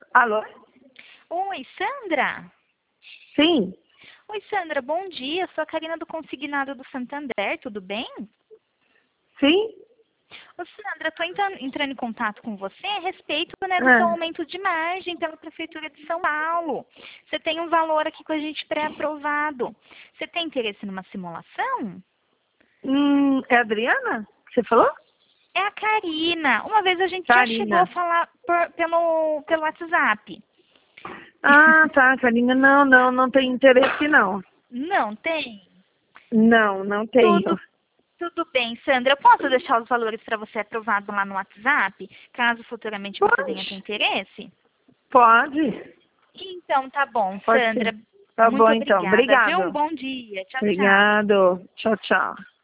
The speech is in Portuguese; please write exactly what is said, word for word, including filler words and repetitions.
Alô? Oi, Sandra? Sim. Oi, Sandra, bom dia. Sou a Karina do Consignado do Santander, tudo bem? Sim? Ô, Sandra, estou entrando em contato com você a respeito, né, do seu Ah. aumento de margem pela Prefeitura de São Paulo. Você tem um valor aqui com a gente pré-aprovado. Você tem interesse numa simulação? Hum, é a Adriana que você falou? É a Karina. Uma vez a gente já chegou Karina. a falar por- pelo, pelo WhatsApp. Ah, tá, Karina. Não, não, não tem interesse, não. Não tem? Não, não tenho. Tudo, tudo bem, Sandra. Eu posso deixar os valores para você aprovado lá no WhatsApp, caso futuramente você venha ter Pode. interesse? Pode. Então, tá bom, Pode sim. Sandra. Tá bom, Muito então. obrigada, viu? Um Obrigado. bom dia. Tchau, tchau. Obrigado. Tchau, tchau.